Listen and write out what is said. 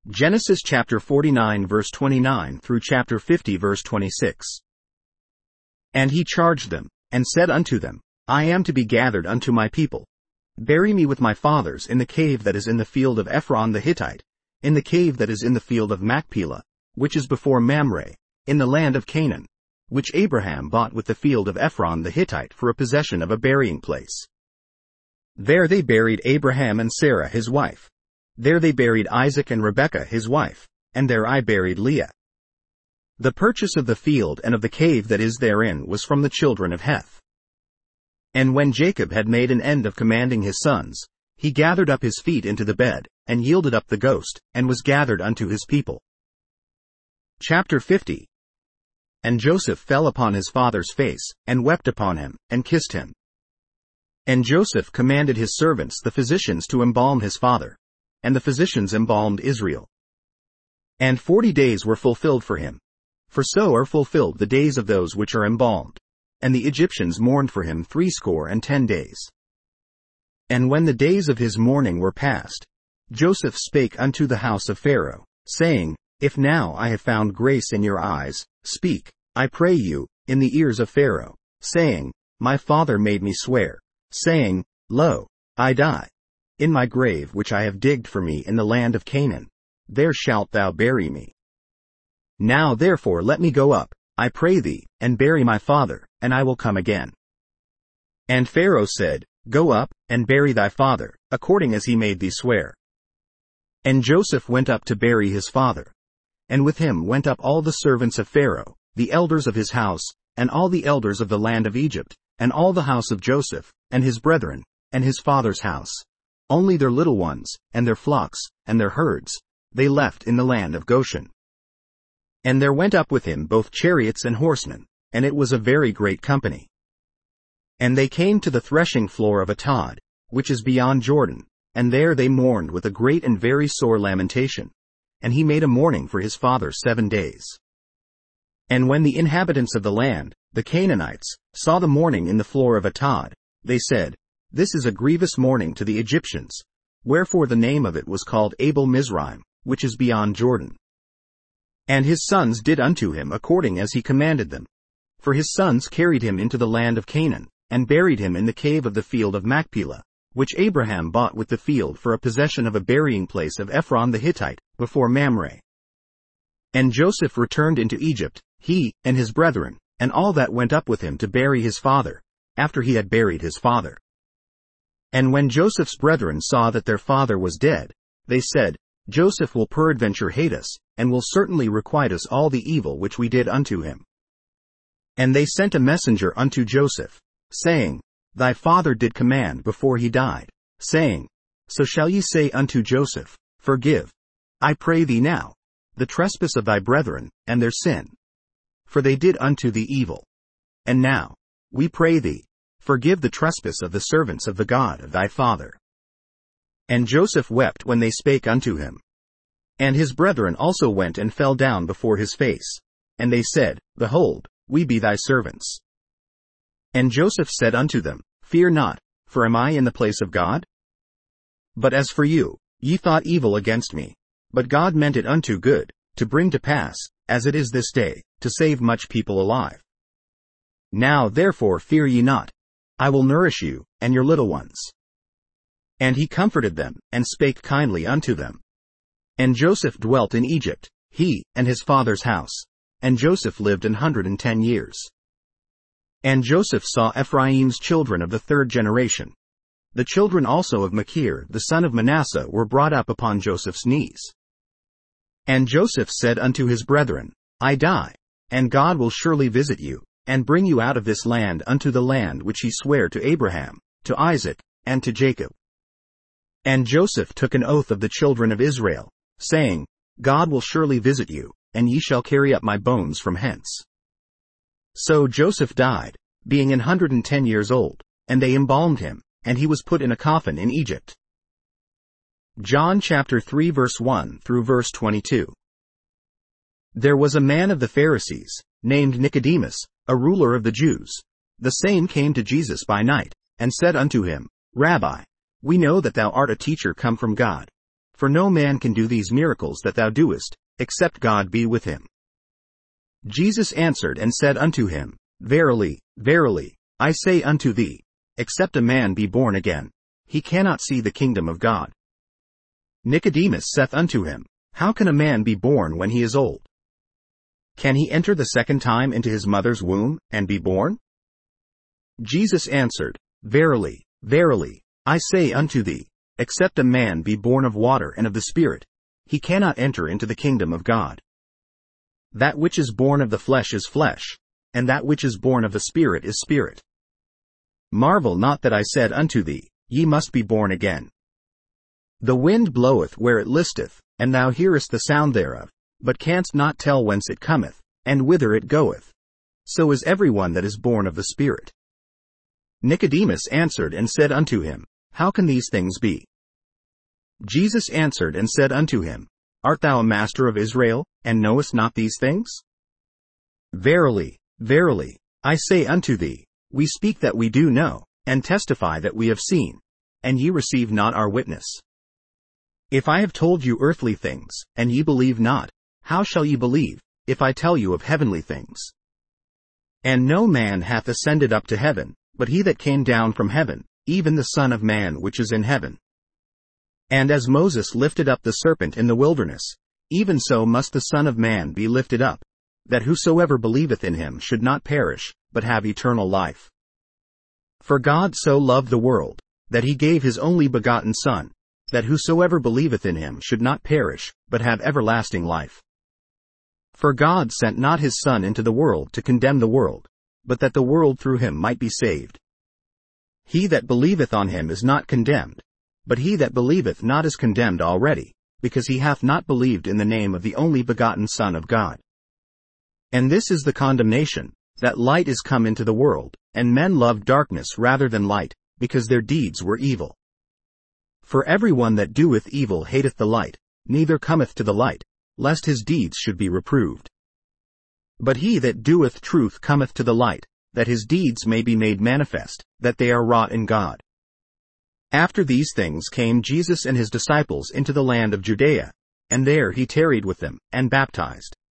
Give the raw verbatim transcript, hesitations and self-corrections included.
Genesis chapter forty-nine verse twenty-nine through chapter fifty verse twenty-six. And he charged them, and said unto them, I am to be gathered unto my people. Bury me with my fathers in the cave that is in the field of Ephron the Hittite, in the cave that is in the field of Machpelah, which is before Mamre, in the land of Canaan, which Abraham bought with the field of Ephron the Hittite for a possession of a burying place. There they buried Abraham and Sarah his wife. There they buried Isaac and Rebekah his wife, and there I buried Leah. The purchase of the field and of the cave that is therein was from the children of Heth. And when Jacob had made an end of commanding his sons, he gathered up his feet into the bed, and yielded up the ghost, and was gathered unto his people. Chapter fifty. And Joseph fell upon his father's face, and wept upon him, and kissed him. And Joseph commanded his servants the physicians to embalm his father. And the physicians embalmed Israel. And forty days were fulfilled for him. For so are fulfilled the days of those which are embalmed. And the Egyptians mourned for him threescore and ten days. And when the days of his mourning were past, Joseph spake unto the house of Pharaoh, saying, If now I have found grace in your eyes, speak, I pray you, in the ears of Pharaoh, saying, My father made me swear, saying, Lo, I die. In my grave which I have digged for me in the land of Canaan, there shalt thou bury me. Now therefore let me go up, I pray thee, and bury my father, and I will come again. And Pharaoh said, Go up, and bury thy father, according as he made thee swear. And Joseph went up to bury his father. And with him went up all the servants of Pharaoh, the elders of his house, and all the elders of the land of Egypt, and all the house of Joseph, and his brethren, and his father's house. Only their little ones, and their flocks, and their herds, they left in the land of Goshen. And there went up with him both chariots and horsemen, and it was a very great company. And they came to the threshing floor of Atad, which is beyond Jordan, and there they mourned with a great and very sore lamentation. And he made a mourning for his father seven days. And when the inhabitants of the land, the Canaanites, saw the mourning in the floor of Atad, they said, This is a grievous mourning to the Egyptians, wherefore the name of it was called Abel Mizraim, which is beyond Jordan. And his sons did unto him according as he commanded them. For his sons carried him into the land of Canaan, and buried him in the cave of the field of Machpelah, which Abraham bought with the field for a possession of a burying place of Ephron the Hittite, before Mamre. And Joseph returned into Egypt, he, and his brethren, and all that went up with him to bury his father, after he had buried his father. And when Joseph's brethren saw that their father was dead, they said, Joseph will peradventure hate us, and will certainly requite us all the evil which we did unto him. And they sent a messenger unto Joseph, saying, Thy father did command before he died, saying, So shall ye say unto Joseph, Forgive, I pray thee now, the trespass of thy brethren, and their sin. For they did unto thee evil. And now, we pray thee, forgive the trespass of the servants of the God of thy father. And Joseph wept when they spake unto him. And his brethren also went and fell down before his face. And they said, Behold, we be thy servants. And Joseph said unto them, Fear not, for am I in the place of God? But as for you, ye thought evil against me. But God meant it unto good, to bring to pass, as it is this day, to save much people alive. Now therefore fear ye not. I will nourish you, and your little ones. And he comforted them, and spake kindly unto them. And Joseph dwelt in Egypt, he, and his father's house. And Joseph lived an hundred and ten years. And Joseph saw Ephraim's children of the third generation. The children also of Machir, the son of Manasseh, were brought up upon Joseph's knees. And Joseph said unto his brethren, I die, and God will surely visit you, and bring you out of this land unto the land which he sware to Abraham, to Isaac, and to Jacob. And Joseph took an oath of the children of Israel, saying, God will surely visit you, and ye shall carry up my bones from hence. So Joseph died, being an hundred and ten years old, and they embalmed him, and he was put in a coffin in Egypt. John chapter three verse one through verse twenty-two. There was a man of the Pharisees, named Nicodemus, a ruler of the Jews. The same came to Jesus by night, and said unto him, Rabbi, we know that thou art a teacher come from God. for no man can do these miracles that thou doest, except God be with him. Jesus answered and said unto him, Verily, verily, I say unto thee, except a man be born again, he cannot see the kingdom of God. Nicodemus saith unto him, How can a man be born when he is old? Can he enter the second time into his mother's womb, and be born? Jesus answered, Verily, verily, I say unto thee, except a man be born of water and of the Spirit, he cannot enter into the kingdom of God. That which is born of the flesh is flesh, and that which is born of the Spirit is spirit. Marvel not that I said unto thee, Ye must be born again. The wind bloweth where it listeth, and thou hearest the sound thereof, but canst not tell whence it cometh, and whither it goeth. So is every one that is born of the Spirit. Nicodemus answered and said unto him, How can these things be? Jesus answered and said unto him, Art thou a master of Israel, and knowest not these things? Verily, verily, I say unto thee, we speak that we do know, and testify that we have seen, and ye receive not our witness. If I have told you earthly things, and ye believe not, how shall ye believe, if I tell you of heavenly things? And no man hath ascended up to heaven, but he that came down from heaven, even the Son of Man which is in heaven. And as Moses lifted up the serpent in the wilderness, even so must the Son of Man be lifted up, that whosoever believeth in him should not perish, but have eternal life. For God so loved the world, that he gave his only begotten Son, that whosoever believeth in him should not perish, but have everlasting life. For God sent not his Son into the world to condemn the world, but that the world through him might be saved. He that believeth on him is not condemned, but he that believeth not is condemned already, because he hath not believed in the name of the only begotten Son of God. And this is the condemnation, that light is come into the world, and men loved darkness rather than light, because their deeds were evil. For every one that doeth evil hateth the light, neither cometh to the light, lest his deeds should be reproved. But he that doeth truth cometh to the light, that his deeds may be made manifest, that they are wrought in God. After these things came Jesus and his disciples into the land of Judea, and there he tarried with them, and baptized.